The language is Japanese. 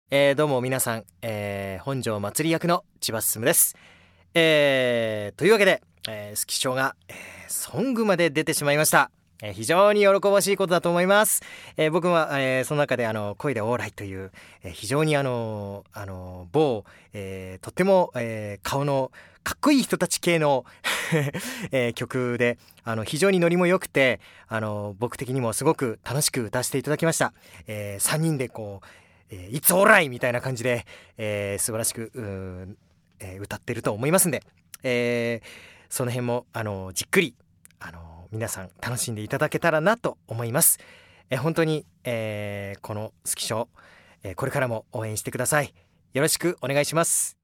どうも皆さん、本庄祭り役の千葉進です。というわけで、スキショウが、ソングまで出てしまいました。非常に喜ばしいことだと思います。僕は、その中で声でオーライという、非常に某、とっても、顔のかっこいい人たち系の、曲で非常にノリも良くて僕的にもすごく楽しく歌わせていただきました。3人でこうIt's alright みたいな感じで、素晴らしく歌ってると思いますんで、その辺もじっくり皆さん楽しんでいただけたらなと思います。本当に、このスキショウ、これからも応援してください。よろしくお願いします。